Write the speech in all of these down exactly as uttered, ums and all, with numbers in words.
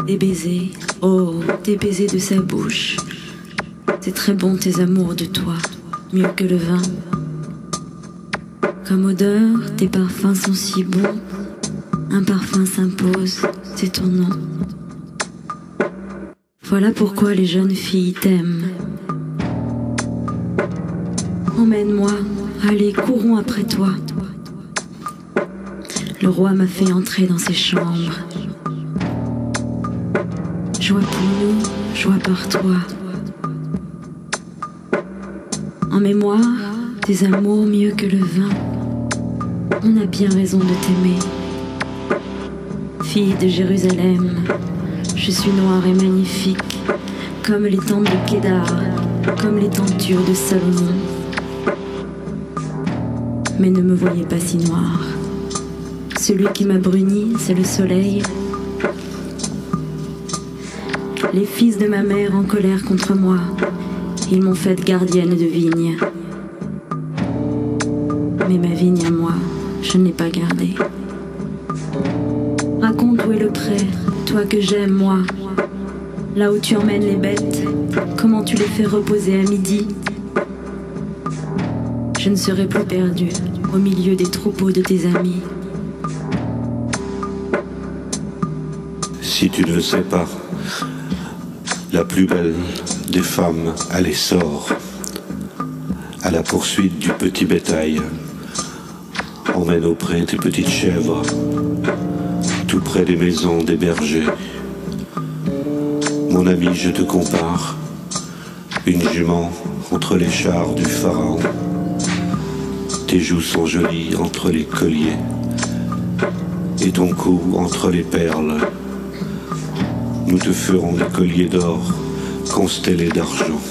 Des baisers, oh, des baisers de sa bouche. C'est très bon tes amours de toi, mieux que le vin. Comme odeur, tes parfums sont si bons. Un parfum s'impose, c'est ton nom. Voilà pourquoi les jeunes filles t'aiment. Emmène-moi, allez, courons après toi. Le roi m'a fait entrer dans ses chambres. Joie pour nous, joie par toi. En mémoire, tes amours mieux que le vin. On a bien raison de t'aimer. Fille de Jérusalem, je suis noire et magnifique, comme les temples de Kédar, comme les tentures de Salomon. Mais ne me voyez pas si noire. Celui qui m'a bruni, c'est le soleil. Les fils de ma mère en colère contre moi, ils m'ont faite gardienne de vigne. Mais ma vigne à moi, je ne l'ai pas gardée. Raconte où est le pré, toi que j'aime, moi. Là où tu emmènes les bêtes, comment tu les fais reposer à midi. Je ne serai plus perdue au milieu des troupeaux de tes amis. Si tu ne le sais pas, la plus belle des femmes à l'essor, à la poursuite du petit bétail, emmène auprès tes petites chèvres, tout près des maisons des bergers. Mon ami, je te compare, une jument entre les chars du pharaon. Tes joues sont jolies entre les colliers, et ton cou entre les perles. Nous te ferons des colliers d'or constellés d'argent.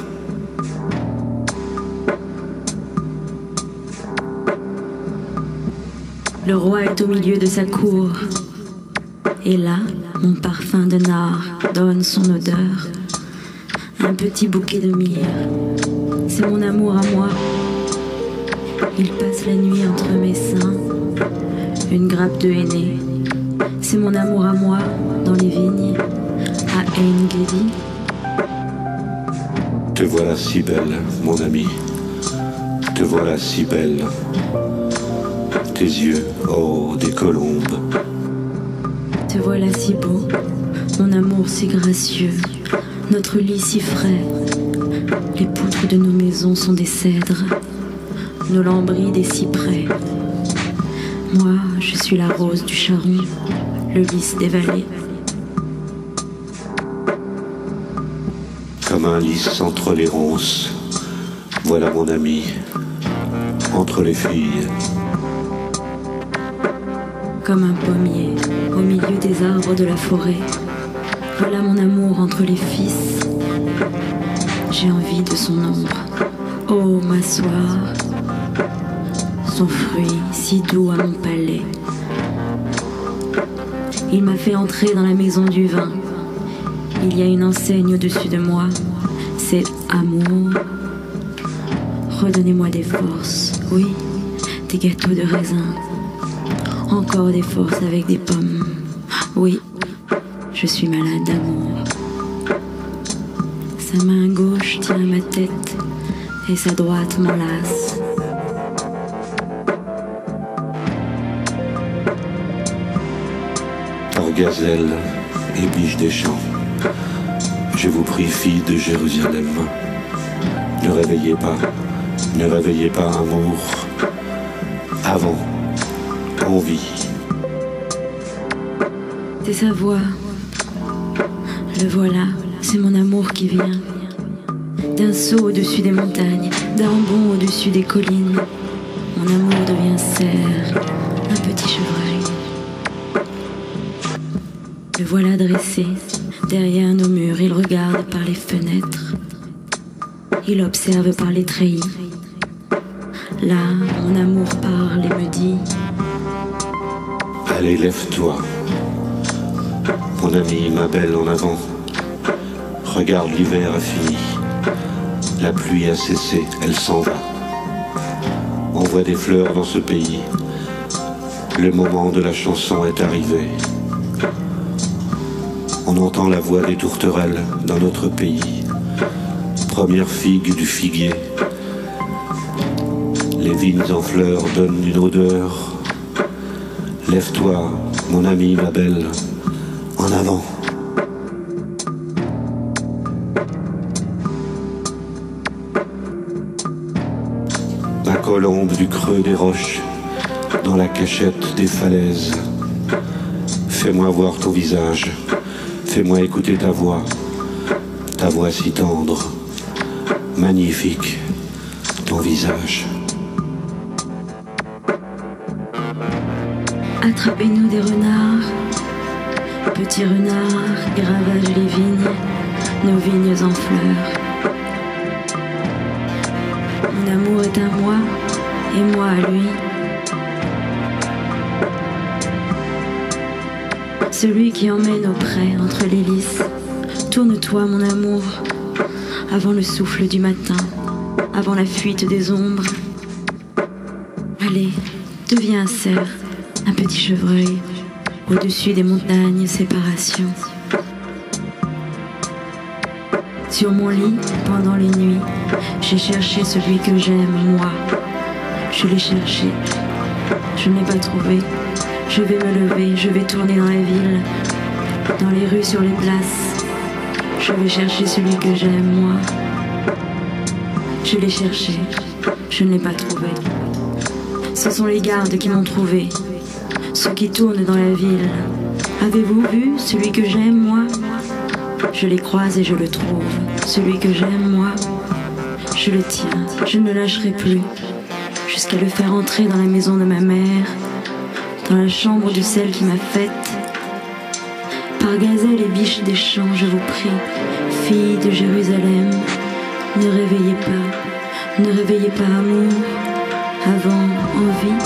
Le roi est au milieu de sa cour, et là, mon parfum de nard donne son odeur. Un petit bouquet de myrrhe, c'est mon amour à moi. Il passe la nuit entre mes seins, une grappe de henné. C'est mon amour à moi, dans les vignes, à Ein-Gedi. Te voilà si belle, mon ami, te voilà si belle. Tes yeux, oh, des colombes. Te voilà si beau, mon amour si gracieux, notre lit si frais. Les poutres de nos maisons sont des cèdres, nos lambris des cyprès. Moi, je suis la rose du Charon, le lys des vallées. Comme un lys entre les ronces, voilà mon ami, entre les filles. Comme un pommier, au milieu des arbres de la forêt, voilà mon amour entre les fils. J'ai envie de son ombre, oh m'asseoir, son fruit si doux à mon palais. Il m'a fait entrer dans la maison du vin. Il y a une enseigne au-dessus de moi, c'est amour. Redonnez-moi des forces, oui, des gâteaux de raisin. Encore des forces avec des pommes. Oui, je suis malade d'amour. Sa main gauche tient ma tête et sa droite m'enlace. Par gazelle et biche des champs, je vous prie, fille de Jérusalem, ne réveillez pas, ne réveillez pas amour avant. Envie. C'est sa voix. Le voilà, c'est mon amour qui vient. D'un saut au-dessus des montagnes, d'un bond au-dessus des collines. Mon amour devient cerf, un petit chevreuil. Le voilà dressé, derrière nos murs, il regarde par les fenêtres. Il observe par les treillis. Là, mon amour parle et me dit: allez, lève-toi. Mon ami, ma belle, en avant. Regarde, l'hiver a fini. La pluie a cessé, elle s'en va. On voit des fleurs dans ce pays. Le moment de la chanson est arrivé. On entend la voix des tourterelles dans notre pays. Première figue du figuier. Les vignes en fleurs donnent une odeur. Lève-toi, mon ami, ma belle, en avant. Ma colombe du creux des roches, dans la cachette des falaises. Fais-moi voir ton visage, fais-moi écouter ta voix, ta voix si tendre, magnifique, ton visage. Attrapez-nous des renards, petits renards qui ravagent les vignes, nos vignes en fleurs. Mon amour est à moi et moi à lui. Celui qui emmène au près entre les lys. Tourne-toi mon amour, avant le souffle du matin, avant la fuite des ombres. Allez, deviens un cerf, un petit chevreuil, au-dessus des montagnes, séparation. Sur mon lit, pendant les nuits, j'ai cherché celui que j'aime, moi. Je l'ai cherché, je ne l'ai pas trouvé. Je vais me lever, je vais tourner dans la ville, dans les rues, sur les places. Je vais chercher celui que j'aime, moi. Je l'ai cherché, je ne l'ai pas trouvé. Ce sont les gardes qui m'ont trouvé, ceux qui tournent dans la ville. Avez-vous vu celui que j'aime, moi? Je les croise et je le trouve. Celui que j'aime, moi, je le tiens, je ne le lâcherai plus, jusqu'à le faire entrer dans la maison de ma mère, dans la chambre de celle qui m'a faite. Par gazelle et biche des champs, je vous prie, filles de Jérusalem, ne réveillez pas, ne réveillez pas amour, avant envie.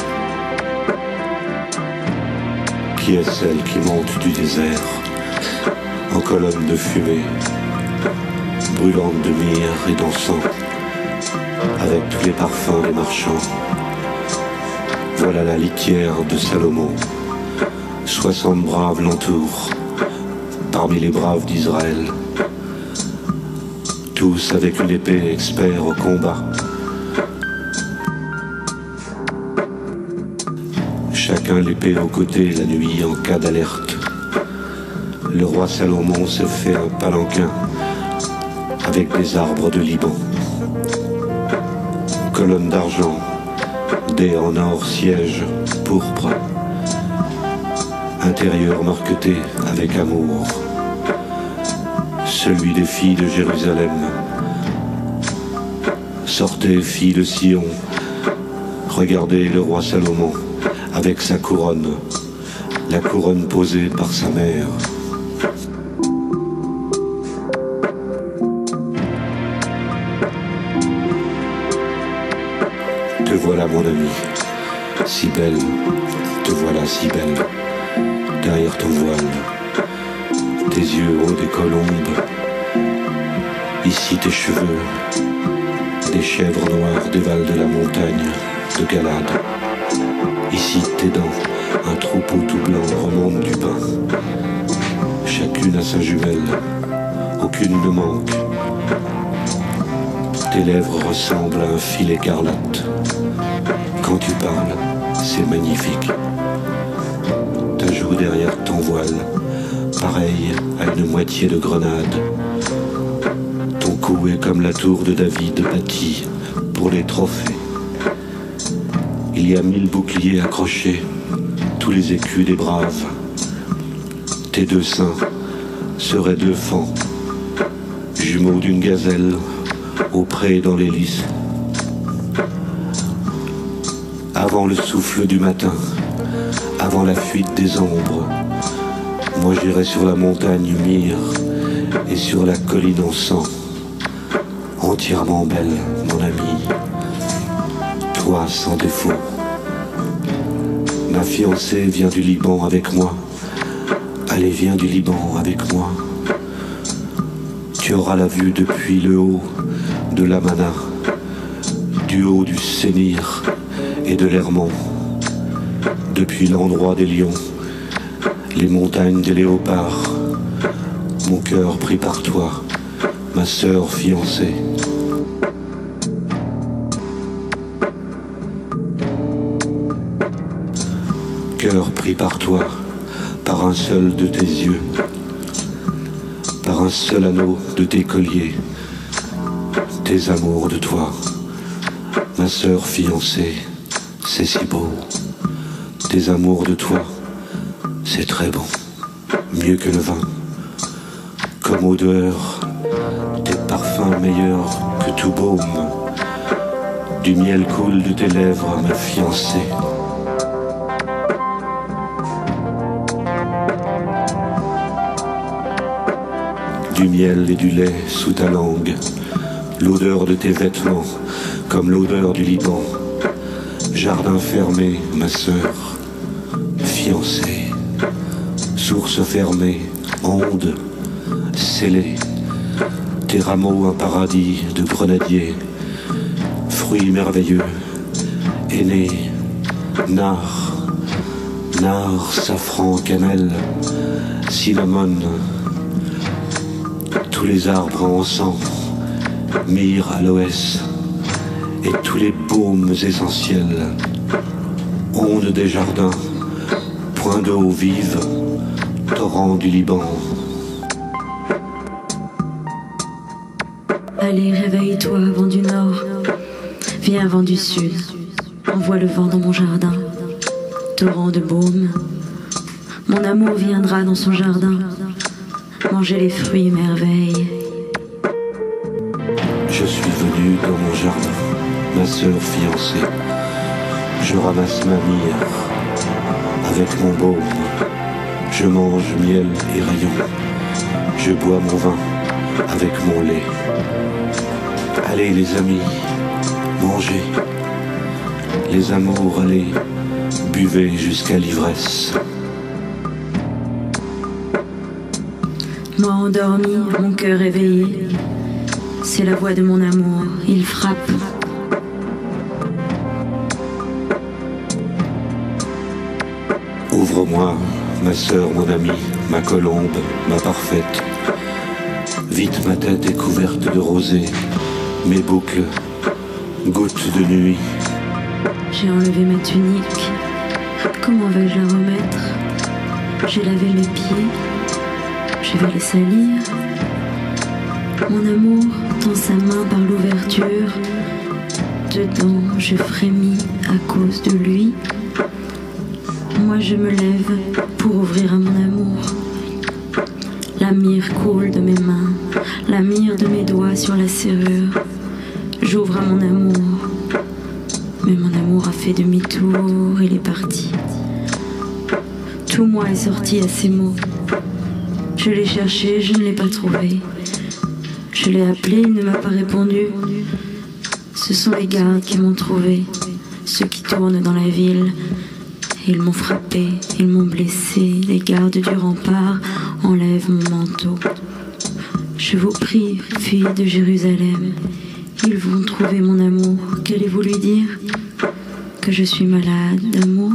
Qui est celle qui monte du désert, en colonne de fumée, brûlante de myrrhe et d'encens, avec tous les parfums des marchands? Voilà la litière de Salomon. Soixante braves l'entourent, parmi les braves d'Israël. Tous avec une épée, experts au combat. Chacun l'épée au côté la nuit en cas d'alerte. Le roi Salomon se fait un palanquin avec des arbres de Liban. Colonne d'argent, dés en or, siège pourpre, intérieur marqueté avec amour, celui des filles de Jérusalem. Sortez, filles de Sion, regardez le roi Salomon avec sa couronne, la couronne posée par sa mère. Te voilà mon ami, si belle, te voilà si belle, derrière ton voile, tes yeux hauts des colombes, ici tes cheveux, des chèvres noires dévalent de la montagne de Galade, ici tes dents, un troupeau tout blanc remonte du pain, chacune a sa jumelle, aucune ne manque, tes lèvres ressemblent à un fil écarlate. Quand tu parles, c'est magnifique. Ta joue derrière ton voile, pareil à une moitié de grenade. Ton cou est comme la tour de David bâtie pour les trophées. Il y a mille boucliers accrochés, tous les écus des braves. Tes deux seins seraient deux fans, jumeaux d'une gazelle, au pré dans les lys. Avant le souffle du matin, avant la fuite des ombres, moi j'irai sur la montagne myrrhe et sur la colline en sang, entièrement belle, mon ami, toi sans défaut. Ma fiancée vient du Liban avec moi, allez viens du Liban avec moi. Tu auras la vue depuis le haut de l'Amana, du haut du Sénir et de l'Hermon, depuis l'endroit des lions, les montagnes des léopards, mon cœur pris par toi, ma sœur fiancée. Cœur pris par toi, par un seul de tes yeux, par un seul anneau de tes colliers, tes amours de toi, ma sœur fiancée, c'est si beau. Tes amours de toi, c'est très bon, mieux que le vin, comme odeur, tes parfums meilleurs que tout baume. Du miel coule de tes lèvres, ma fiancée. Du miel et du lait sous ta langue, l'odeur de tes vêtements, comme l'odeur du Liban. Jardin fermé, ma sœur, fiancée. Source fermée, onde, scellée. Tes rameaux un paradis de grenadiers. Fruits merveilleux, aînés, nard, nard, safran, cannelle, cinnamon. Tous les arbres en encens, myrrhe, aloès, et tous les baumes essentiels. Ondes des jardins, point d'eau vive, torrent du Liban. Allez, réveille-toi, vent du nord, viens, vent du sud, envoie le vent dans mon jardin, torrent de baume. Mon amour viendra dans son jardin, manger les fruits merveilles. Je suis venu dans mon jardin, ma sœur fiancée. Je ramasse ma myrrhe avec mon baume. Je mange miel et rayons. Je bois mon vin avec mon lait. Allez les amis, mangez. Les amours, allez, buvez jusqu'à l'ivresse. Moi endormi, mon cœur éveillé, c'est la voix de mon amour, il frappe. Ouvre-moi, ma sœur, mon amie, ma colombe, ma parfaite. Vite ma tête est couverte de rosée, mes boucles, gouttes de nuit. J'ai enlevé ma tunique, comment vais-je la remettre? J'ai lavé mes pieds, je vais les salir. Mon amour tend sa main par l'ouverture. Dedans, je frémis à cause de lui. Moi, je me lève pour ouvrir à mon amour. La myrrhe coule de mes mains, la myrrhe de mes doigts sur la serrure. J'ouvre à mon amour, mais mon amour a fait demi-tour, il est parti. Tout moi est sorti à ces mots. Je l'ai cherché, je ne l'ai pas trouvé. Je l'ai appelé, il ne m'a pas répondu. Ce sont les gardes qui m'ont trouvé, ceux qui tournent dans la ville. Ils m'ont frappé, ils m'ont blessé. Les gardes du rempart enlèvent mon manteau. Je vous prie, filles de Jérusalem, ils vont trouver mon amour. Qu'allez-vous lui dire? Que je suis malade d'amour?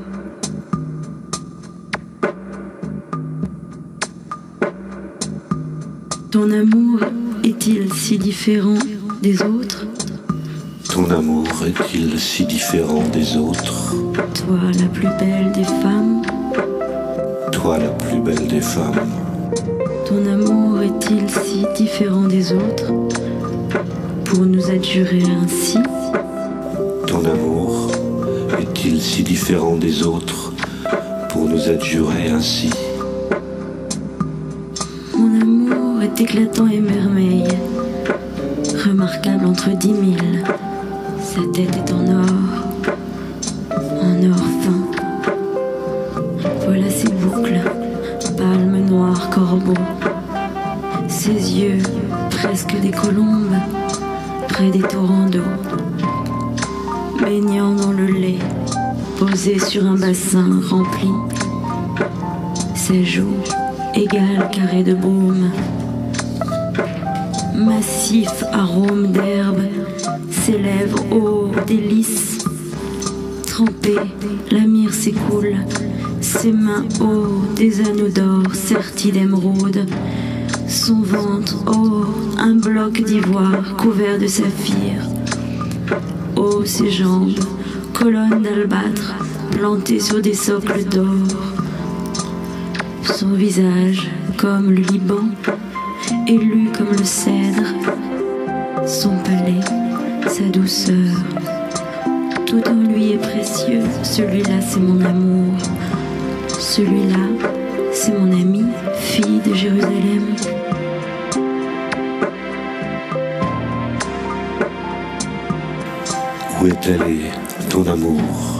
Ton amour est-il si différent des autres? Ton amour est-il si différent des autres? Toi, la plus belle des femmes. Toi, la plus belle des femmes. Ton amour est-il si différent des autres pour nous adjurer ainsi? Ton amour est-il si différent des autres pour nous adjurer ainsi? Mon amour est éclatant et merveille, remarquable entre dix mille. Sa tête est en or, en or fin. Voilà ses boucles, palmes noires, corbeaux. Ses yeux, presque des colombes, près des torrents d'eau. Baignant dans le lait, posé sur un bassin rempli. Ses joues, égales carrés de baume. Massif arôme d'herbe, ses lèvres ô délices. Trempées, la myrrhe s'écoule, ses mains ô des anneaux d'or sertis d'émeraude. Son ventre, oh, un bloc d'ivoire couvert de saphir. Oh, ses jambes, colonnes d'albâtre plantées sur des socles d'or. Son visage, comme le Liban, élu comme le cèdre. Son palais, sa douceur. Tout en lui est précieux. Celui-là, c'est mon amour. Celui-là, c'est mon ami, fille de Jérusalem. Où est allé ton amour?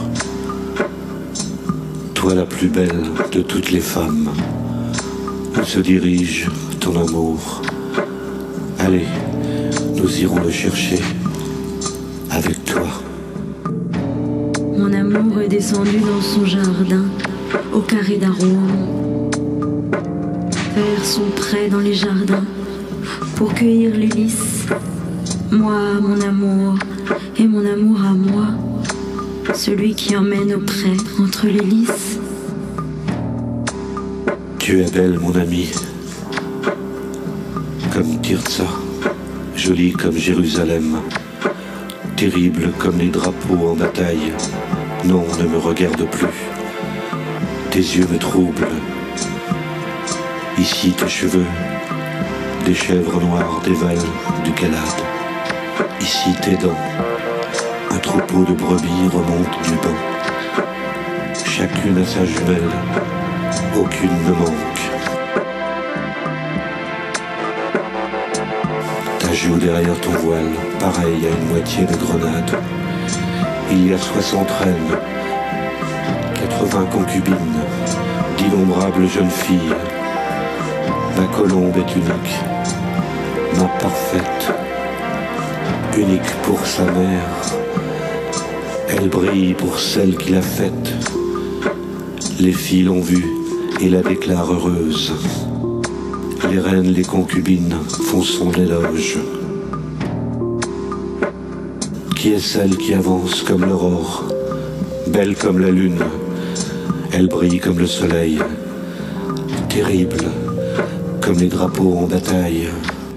Toi la plus belle de toutes les femmes. Où se dirige ton amour? Allez, nous irons le chercher avec toi. Mon amour est descendu dans son jardin, au carré d'arômes, faire son prêt dans les jardins, pour cueillir les lys. Moi, mon amour, et mon amour à moi, celui qui emmène au prêt entre les lys. Tu es belle, mon ami, comme Tirza, jolie comme Jérusalem, terrible comme les drapeaux en bataille. Non, ne me regarde plus, tes yeux me troublent. Ici tes cheveux, des chèvres noires dévalent du Galade. Ici tes dents, un troupeau de brebis remonte du banc. Chacune a sa jumelle, aucune ne manque. Ta joue derrière ton voile, pareil à une moitié de grenade. Il y a soixante reines, quatre-vingts concubines, d'innombrables jeunes filles. Ma colombe est unique, ma parfaite, unique pour sa mère. Elle brille pour celle qui l'a faite. Les filles l'ont vue et la déclarent heureuse. Les reines, les concubines font son éloge. Qui est celle qui avance comme l'aurore, belle comme la lune? Elle brille comme le soleil, terrible comme les drapeaux en bataille.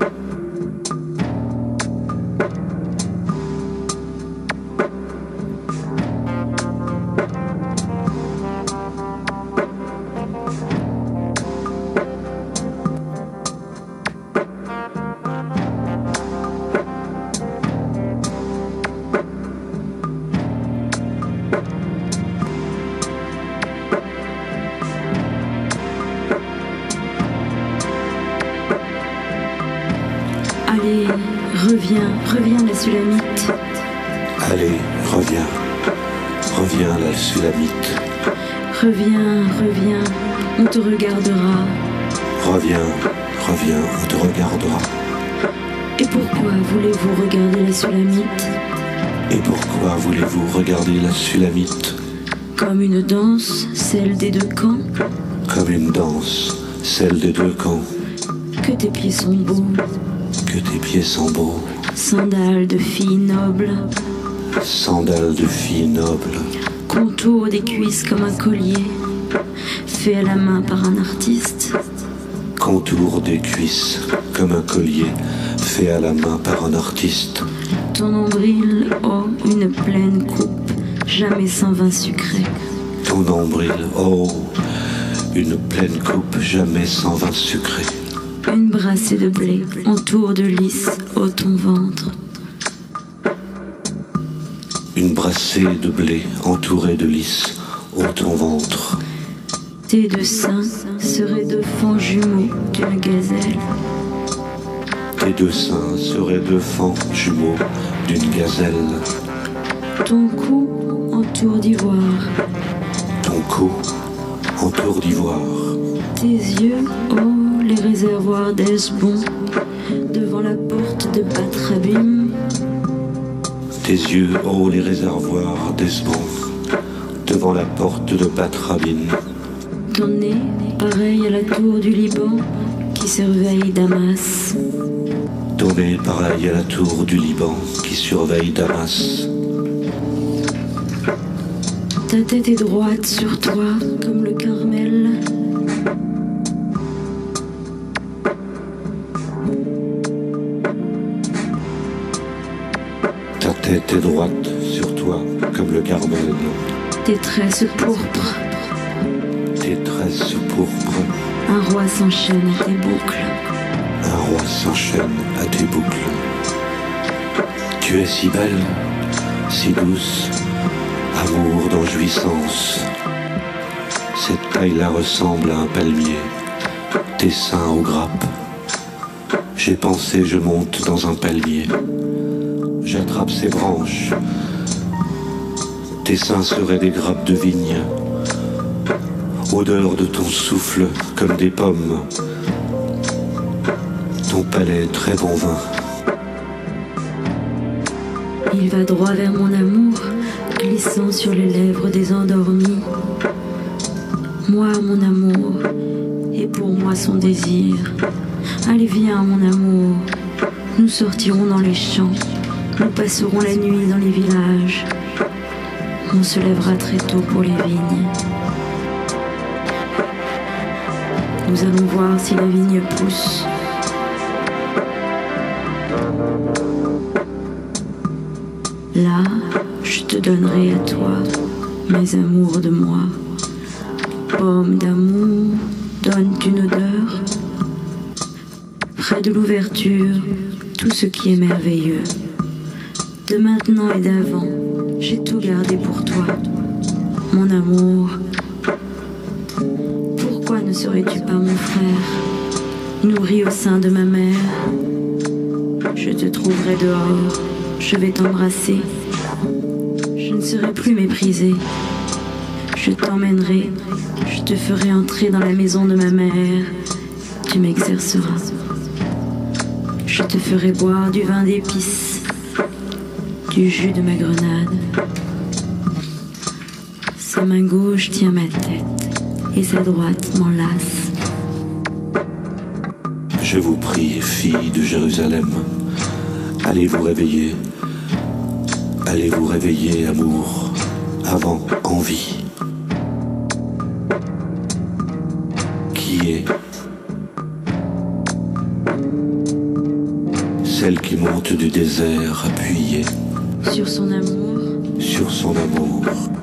Allez, reviens, reviens la Sulamite. Allez, reviens, reviens la Sulamite. Reviens, reviens, on te regardera. Reviens, reviens, on te regardera. Et pourquoi voulez-vous regarder la Sulamite? Et pourquoi voulez-vous regarder la Sulamite? Comme une danse, celle des deux camps. Comme une danse, celle des deux camps. Que tes pieds sont beaux. Que tes pieds sont beaux. Sandales de filles nobles. Sandales de filles nobles. Contour des cuisses comme un collier, fait à la main par un artiste. Contour des cuisses comme un collier, fait à la main par un artiste. Ton nombril, oh, une pleine coupe, jamais sans vin sucré. Ton nombril, oh, une pleine coupe, jamais sans vin sucré. Une brassée de blé, entoure de lys, ô ton ventre. Une brassée de blé entourée de lys, ô ton ventre. Tes deux seins seraient deux fans jumeaux d'une gazelle. Tes deux seins seraient deux fans jumeaux d'une gazelle. Ton cou entour d'ivoire. Ton cou entour d'ivoire. Tes yeux, oh, les réservoirs d'Hesbon, devant la porte de Batrabim. Tes yeux, oh, les réservoirs d'Hesbon, devant la porte de Batrabim. Ton nez, pareil à la tour du Liban, qui surveille Damas. Ton nez, pareil à la tour du Liban, qui surveille Damas. Ta tête est droite sur toi, comme le Carmel. tête est droite sur toi comme le Carmel. Tes tresses pourpres. Tes tresses pourpres. Un roi s'enchaîne à tes boucles. Un roi s'enchaîne à tes boucles. Tu es si belle, si douce, amour dans jouissance. Cette taille-là ressemble à un palmier, tes seins aux grappes. J'ai pensé, je monte dans un palmier. J'attrape ses branches. Tes seins seraient des grappes de vigne. Odeur de ton souffle comme des pommes. Ton palais très bon vin. Il va droit vers mon amour, glissant sur les lèvres des endormis. Moi, mon amour, et pour moi son désir. Allez, viens, mon amour, nous sortirons dans les champs, nous passerons la nuit dans les villages. On se lèvera très tôt pour les vignes. Nous allons voir si la vigne pousse. Là, je te donnerai à toi mes amours de moi. Pomme d'amour, donne une odeur. Près de l'ouverture, tout ce qui est merveilleux. De maintenant et d'avant, j'ai tout gardé pour toi. Mon amour, pourquoi ne serais-tu pas mon frère, nourri au sein de ma mère? Je te trouverai dehors, je vais t'embrasser. Je ne serai plus méprisée. Je t'emmènerai, je te ferai entrer dans la maison de ma mère. Tu m'exerceras. Je te ferai boire du vin d'épices, du jus de ma grenade. Sa main gauche tient ma tête et sa droite m'enlace. Je vous prie, filles de Jérusalem, allez vous réveiller. Allez vous réveiller, amour, avant envie. Qui est celle qui monte du désert appuyée sur son amour, sur son amour.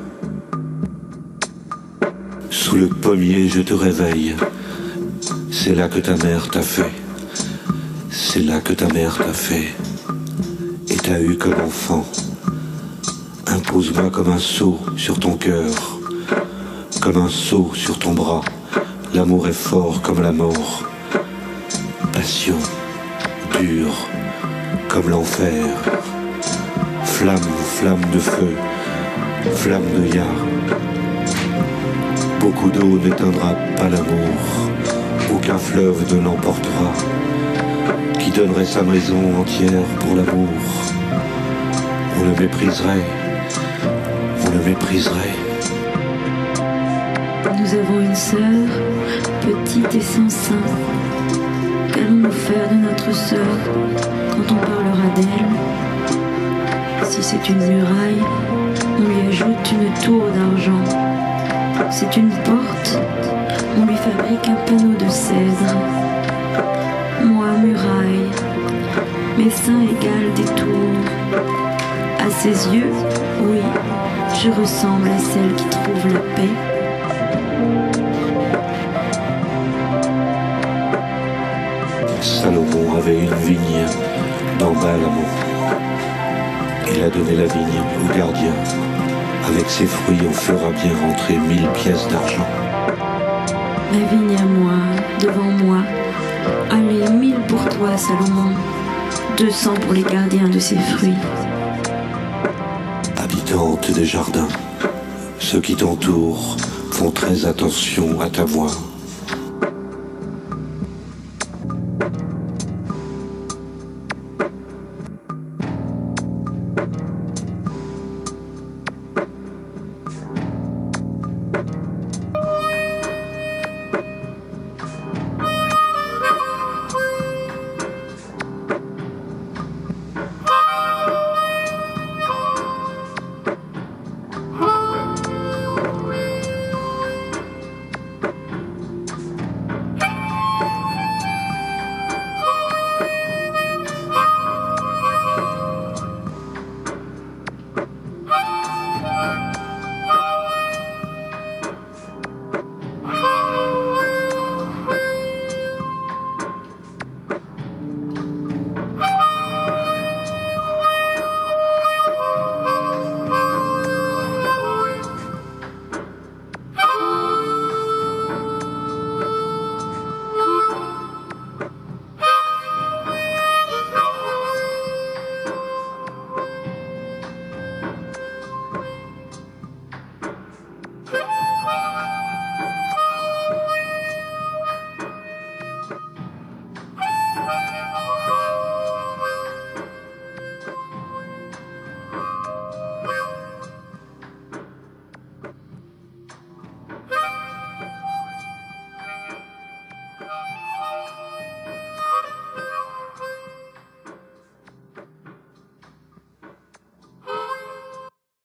Sous le pommier, je te réveille. C'est là que ta mère t'a fait. C'est là que ta mère t'a fait. Et t'a eu comme enfant. Impose-moi comme un sceau sur ton cœur, comme un sceau sur ton bras. L'amour est fort comme la mort. Passion, dure comme l'enfer. Flamme, flamme de feu, flamme de yard. Beaucoup d'eau n'éteindra pas l'amour. Aucun fleuve ne l'emportera. Qui donnerait sa maison entière pour l'amour? On le mépriserait. On le mépriserait. Nous avons une sœur, petite et sans sein. Qu'allons-nous faire de notre sœur quand on parlera d'elle? Si c'est une muraille, on lui ajoute une tour d'argent. C'est une porte, on lui fabrique un panneau de cèdre. Moi, muraille, mes seins égalent des tours. À ses yeux, oui, je ressemble à celle qui trouve la paix. Salomon avait une vigne dans Baalamon. Il a donné la vigne au gardien. Avec ses fruits, on fera bien rentrer mille pièces d'argent. Ma vigne à moi, devant moi. Allez, mille pour toi, Salomon. Deux cents pour les gardiens de ses fruits. Habitante des jardins, ceux qui t'entourent font très attention à ta voix.